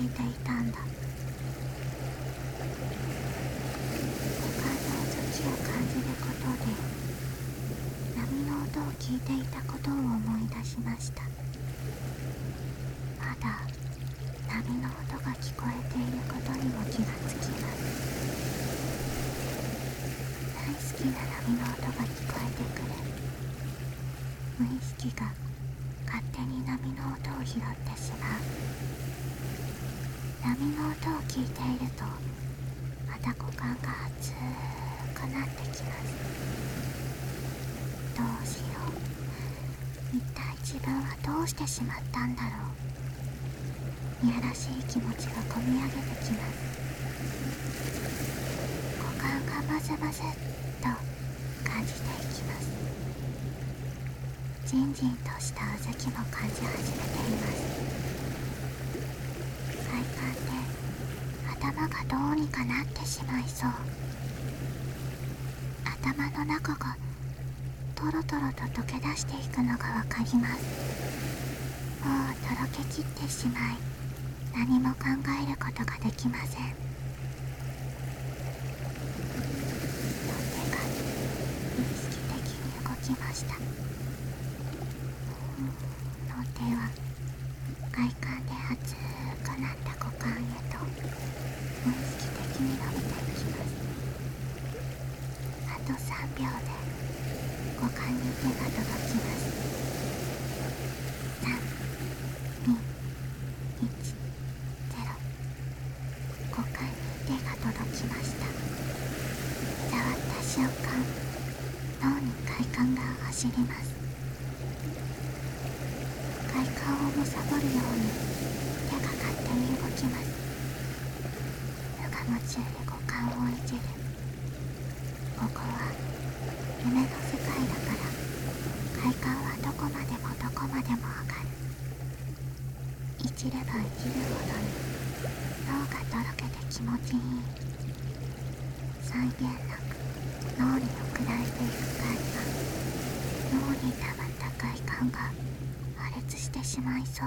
聞いていたんだ。五感の動きを感じることで波の音を聞いていたことを思い出しました。まだ波の音が聞こえていることにも気がつきます。大好きな波の音が聞こえてくる。無意識が勝手に波の音を拾ってしまう。波の音を聞いているとまた股間が熱くなってきます。どうしよう、一体自分はどうしてしまったんだろう。いやらしい気持ちがこみ上げてきます。股間がムズムズっと感じていきます。じんじんとしたうずきも感じ始めています。快感で頭がどうにかなってしまいそう。頭の中がトロトロと溶け出していくのがわかります。もうとろけきってしまい何も考えることができません。の手が意識的に動きました。の手は快感で熱くなった股間へと無意識的に伸びていきます。あと3秒で股間に手が届きます。3、2、1、0。股間に手が届きました。触った瞬間、脳に快感が走ります。快感を貪るように手が勝手に動きます。無我夢中で五感をいじる。ここは夢の世界だから快感はどこまでもどこまでも上がる。いじればいじるほどに脳がとろけて気持ちいい。際限なく脳に送られていく快感。脳に溜まった快感が破裂してしまいそう。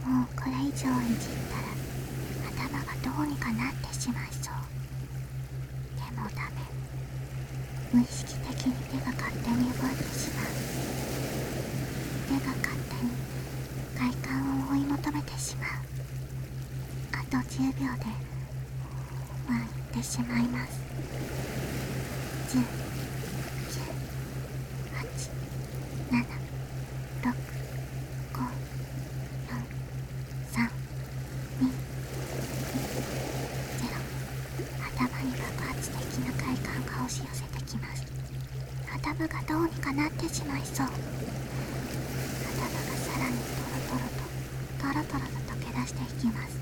もうこれ以上いじったら頭がどうにかなってしまいそう。でもダメ。無意識的に手が勝手に動いてしまう。手が勝手に快感を追い求めてしまう。あと10秒で参ってしまいます。10、9、8、7、6、5、4、3、2、1、0。頭に爆発的な快感が押し寄せてきます。頭がどうにかなってしまいそう。頭がさらにトロトロと溶け出していきます。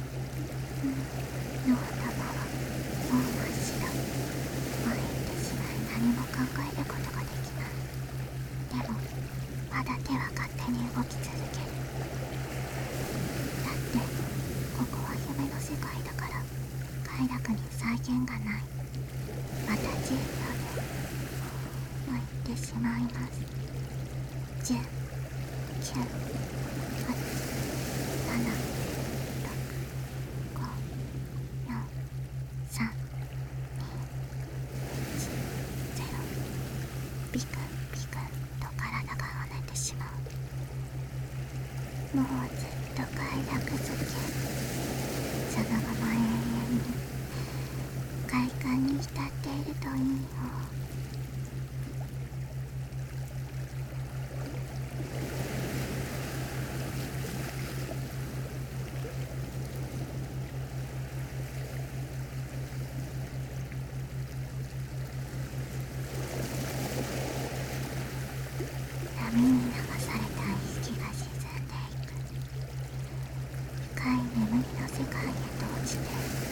の頭はもう真っ白。参ってしまい何も考えることができない。でもまだ手は勝手に動き続ける。だってここは夢の世界だから快楽に際限がない。また10秒で参ってしまいます。10、9、8、7、6、5、4、3、2、1、0。ビクンビクンと体が跳ねてしまう。もうずっと快楽づけ。そのまま永遠に快感に浸っているといいよ。波に流された意識が沈んでいく。深い眠りの世界へと落ちてい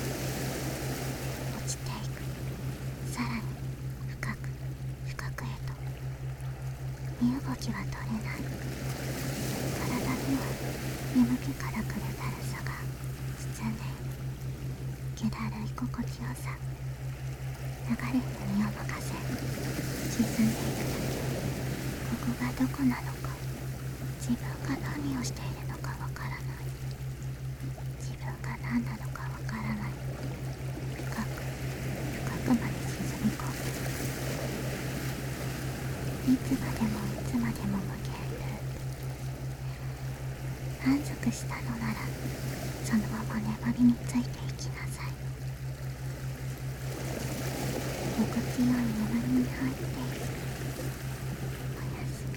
く。さらに深く深くへと。身動きは取れない。体には眠気からくるだるさが包んでいる。気だるい心地よさ。流れに身を任せ沈んでいくだけ。ここがどこなのか、自分が何をしているのかわからない。 心地よい眠りに入っている。おやすみ。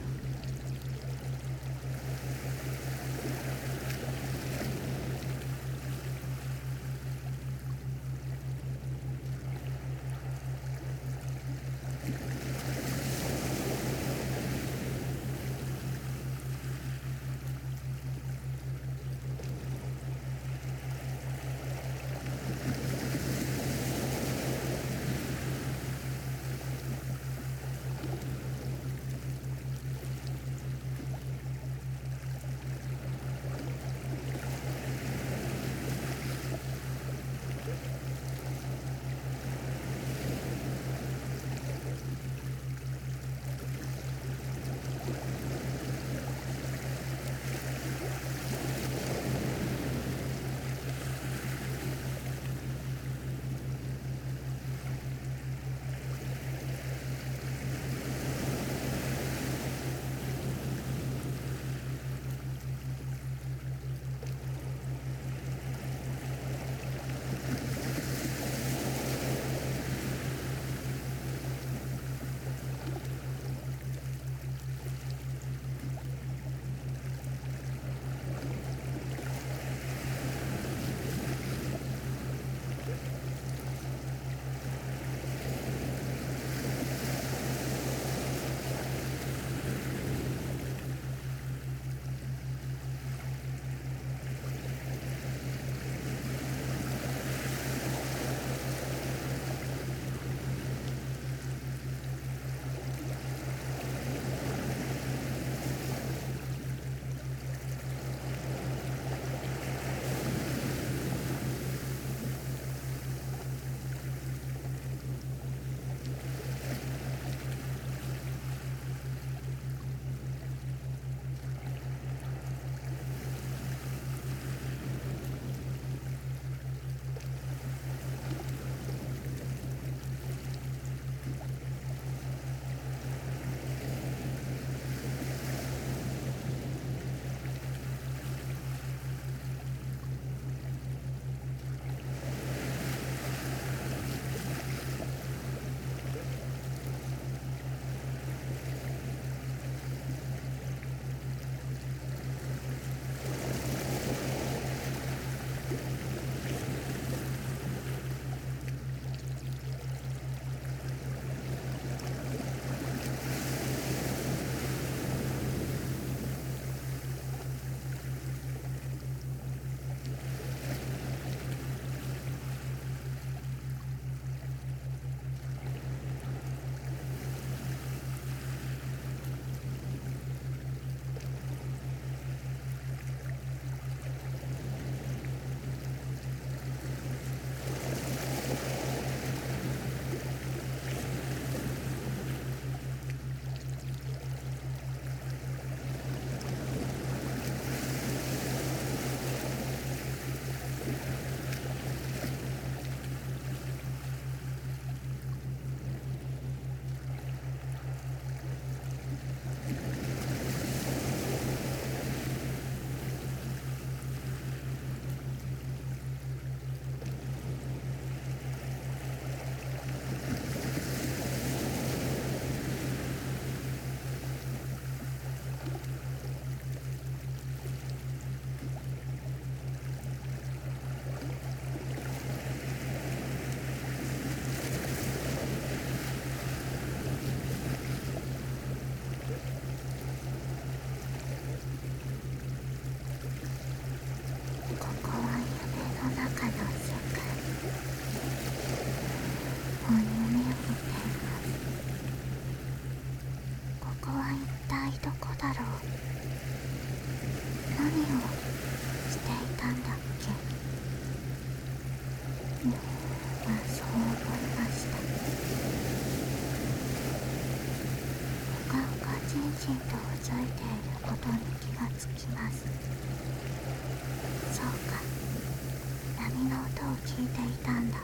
心とうずいていることに気がつきます。そうか、波の音を聞いていたんだ。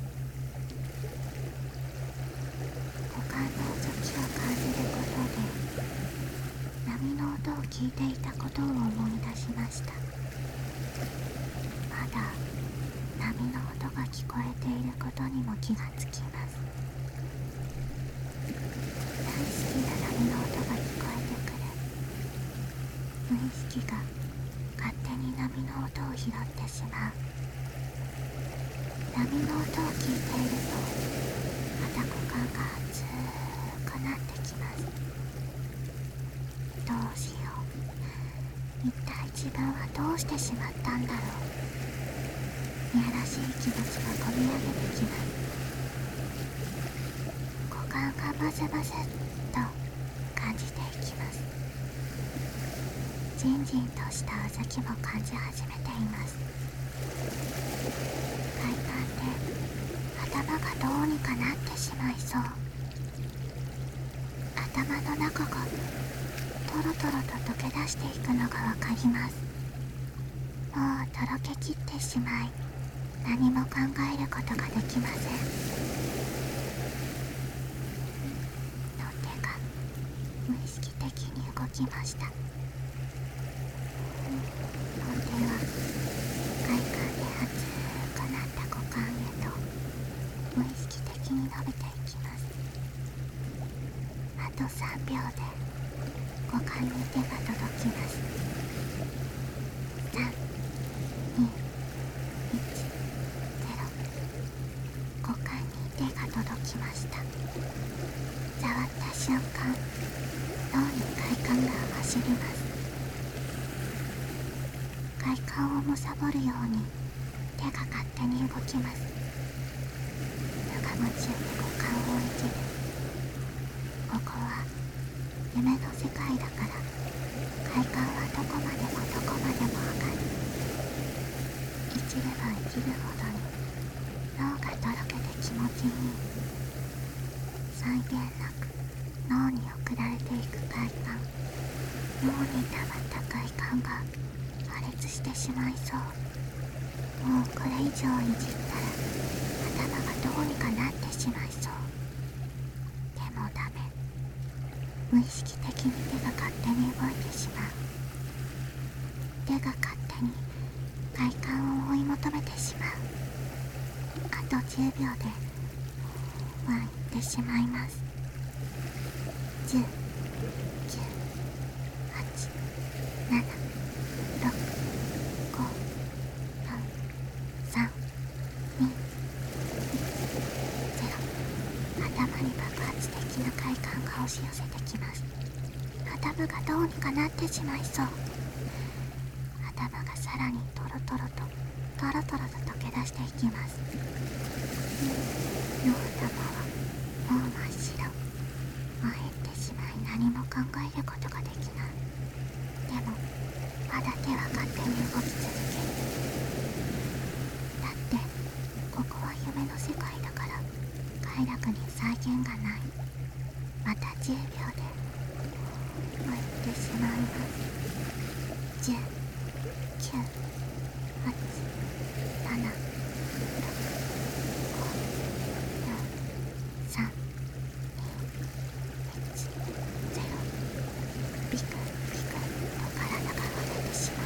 五感の動きを感じることで波の音を聞いていたことを思い出しました。まだ波の音が聞こえていることにも気がつきます。 識が勝手に波の音を拾ってしまう。波の音を聞いているとまた股間が熱くなってきます。どうしよう、一体自分はどうしてしまったんだろう。いやらしい気持ちがこみ上げてきます。股間がバズバズっと感じていきます。じんじんとしたうずきも感じ始めています。快感で頭がどうにかなってしまいそう。頭の中がトロトロと溶け出していくのがわかります。もうとろけきってしまい、何も考えることができません。の手が無意識的に動きました。の手は快感で熱くなった股間へと無意識的に伸びていきます。あと3秒で股間に手が届きます。3、2、1、0。股間に手が届きました。触った瞬間、脳に快感が走ります。快感を貪るように手が勝手に動きます。無我夢中で股間をいじる。ここは夢の世界だから、快感はどこまでもどこまでも上がる。いじればいじるほどに脳がとろけて気持ちいい。際限なく脳に送られていく快感。脳に溜まった快感が破裂してしまいそう。もうこれ以上いじったら頭がどうにかなってしまいそう。でもダメ。無意識的に手が勝手に動いてしまう。手が勝手に快感を追い求めてしまう。あと10秒で湧いてしまいます。10、9、8、7、6、5、4、3、2、1、0。頭に爆発的な快感が押し寄せてきます。頭がどうにかなってしまいそう。頭がさらにトロトロと溶け出していきます。の頭はもう真っ白。燃えてしまい何も考えることができない。でもまだ手は勝手に動き続ける。だってここは夢の世界だから、快楽に際限がない。また10秒で燃えてしまいます。10、9、8、7、6、5、4、3、2、1、0。ビクビクと体が割れてしま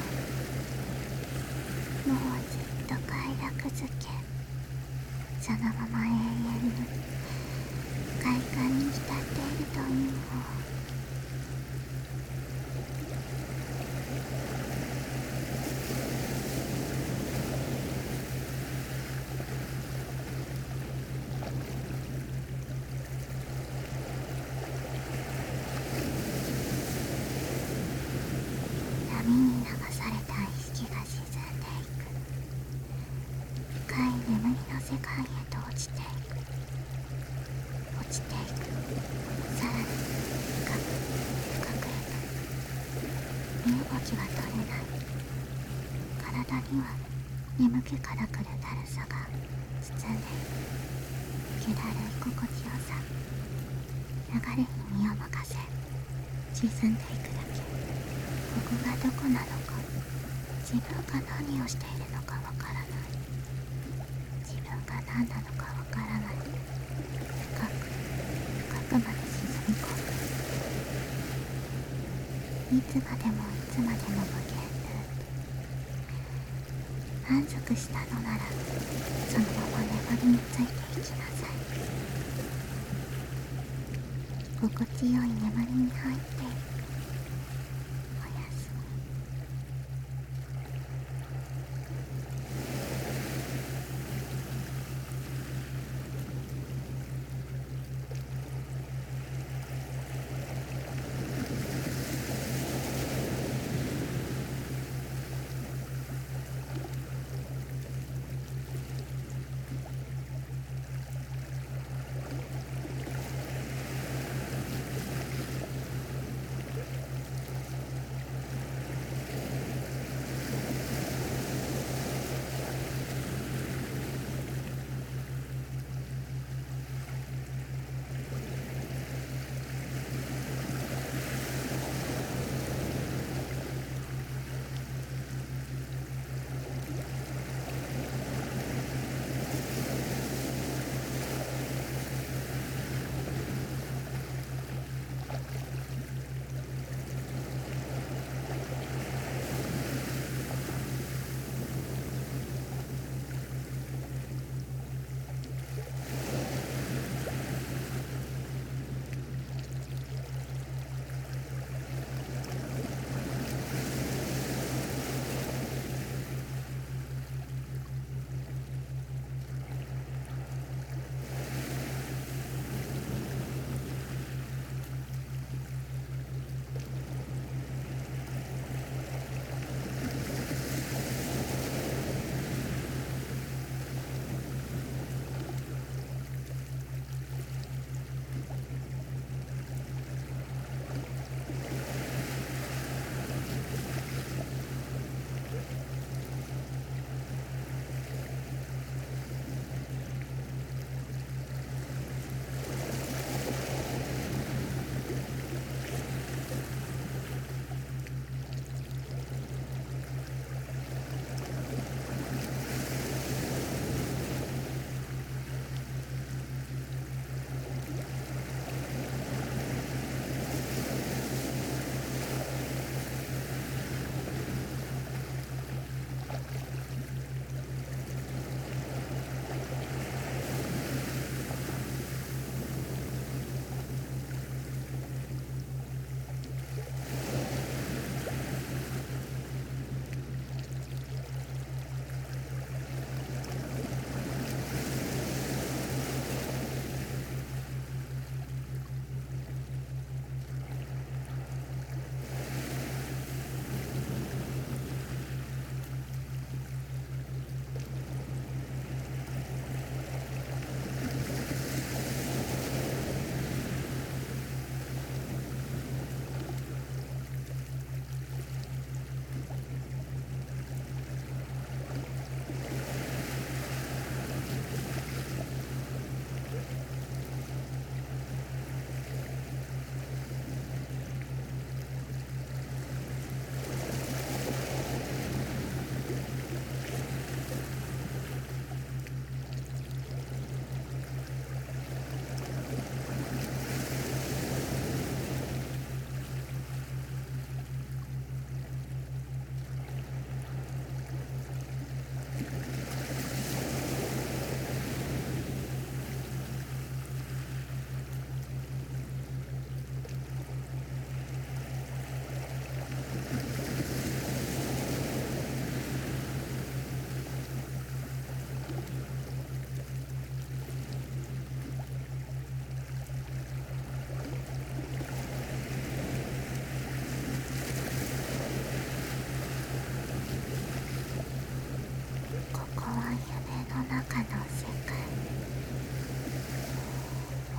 う。もうずっと快楽づけ。そのまま永遠に快感に浸っているといいの。波に流された意識が沈んでいく。深い眠りの世界へと落ちていく。落ちていく。さらに深く深くへと。身動きは取れない。体には眠気からくるだるさが包んでいる。気だるい心地よさ。流れに身を任せ沈んでいくだけ。ここがどこなのか、自分が何をしているのかわからない。自分が何なのかわからない。深く深くまで沈み込む。いつまでもいつまでも無限ループ。満足したのならそのまま眠りについていきなさい。心地よい眠りに入っていく。おやすみ。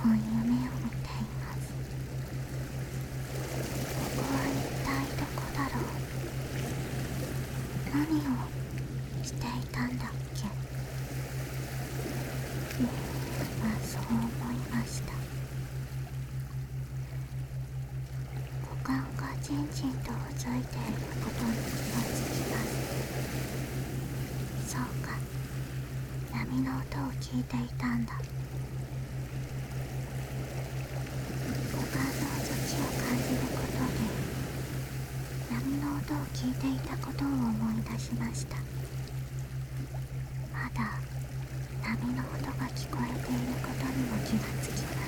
本夢を見ています。ここは一体どこだろう。何をしていたんだっけ。そう思いました。五感がじんじんとうずいていることに気がつきます。そうか、波の音を聞いていたんだ。五感のうずきを感じることで波の音を聞いていたことを思い出しました。まだ波の音が聞こえていることにも気がつきます。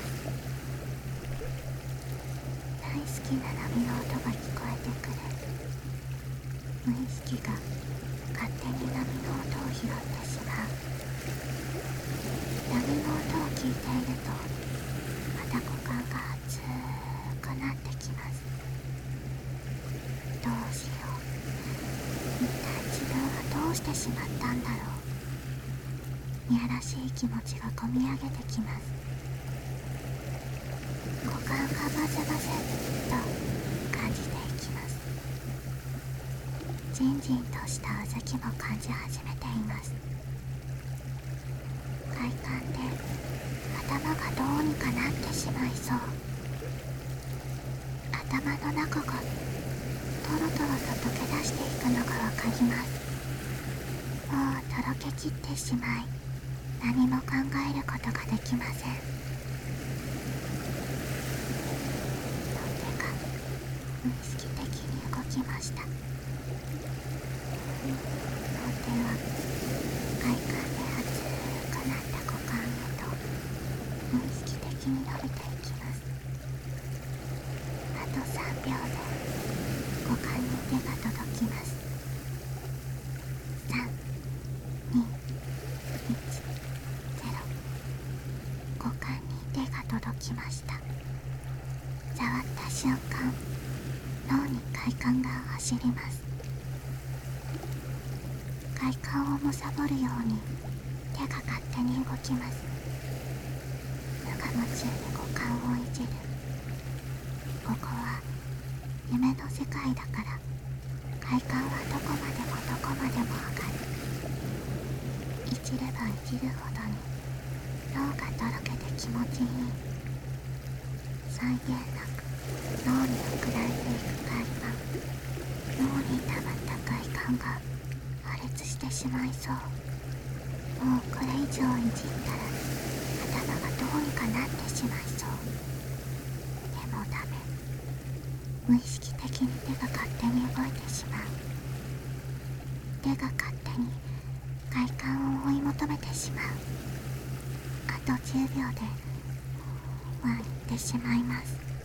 大好きな波の音が聞こえてくる。無意識が勝手に波の音を拾ってしまう。波の音を聞いているとまた股間が熱くなってきます。どうしよう。一体自分はどうしてしまったんだろう。いやらしい気持ちがこみ上げてきます。股間がバセバセと感じていきます。じんじんとしたうずきも感じ始めています。快感で頭がどうにかなってしまいそう。頭の中がトロトロと溶け出していくのがわかります。もうとろけきってしまい何も考えることができません。手が無意識的に動きました。手は快感で熱くなった股間へと無意識的に伸びていきます。あと3秒で股間に手が届きます。3、2、1、0。股間に手が届きました。触った瞬間、脳に快感が走ります。快感を貪るように手が勝手に動きます。無我夢中で五感をいじる。ここは夢の世界だから快感はどこまでもどこまでも上がる。いじればいじるほどに脳がとろけて気持ちいい。際限なく脳に送られていく快感。脳に溜まった快感が破裂してしまいそう。もうこれ以上いじったら頭がどうにかなってしまいそう。でもダメ。無意識的に手が勝手に動いてしまう。手が勝手に快感を追い求めてしまう。あと10秒で終わってしまいます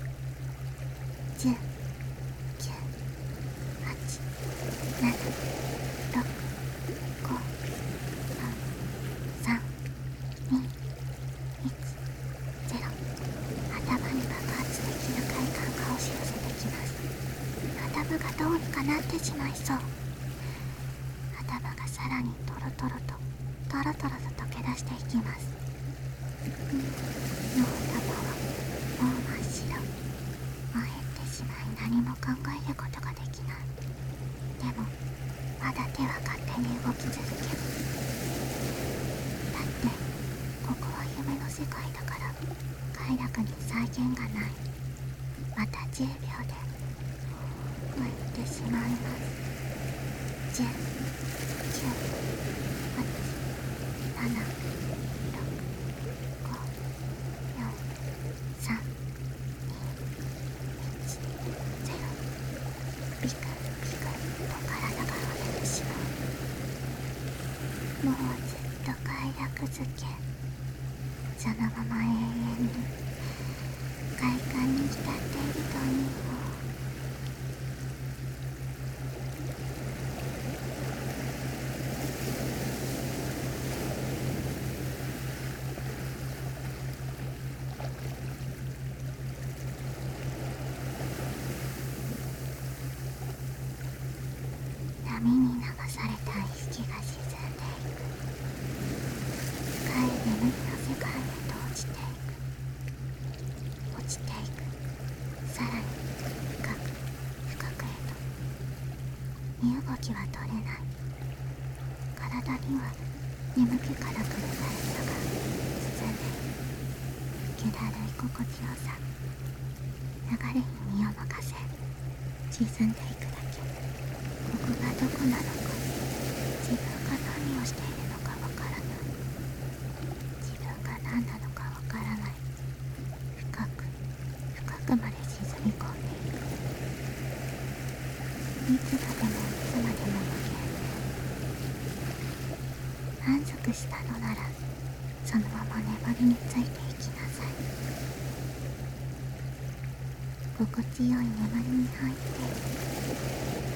。10、9、8、7、6、5、4、3、2、1、0。頭に爆発できる快感が押し寄せてきます。頭がどうにかなってしまいそう。頭がさらにトロトロと溶け出していきます。脳頭はもう真っ白。燃えてしまい何も考えることができない。でもまだ手は勝手に動き続ける。だってここは夢の世界だから快楽に際限がない。また10秒で終えてしまいます。10、9、8、7、6、5、4、3、2、1、0。ビクビクと体が折れてしまう。もうずっと快楽づけ。そのまま永遠に快感に浸っているといいの。波に流された意識が沈んでいく。深い眠りの世界へと落ちていく。 身動きは取れない。体には眠気から来るだるさが包んでいる。気だるい心地よさ、流れに身を任せ沈んでいくだけ。ここがどこなのか、自分が何をしているのかわからない。自分が何なのかわからない。深く深くまで沈み込んでいく。いつまでもいつまでも無限。満足したのならそのまま眠りについていきなさい。心地よい眠りに入って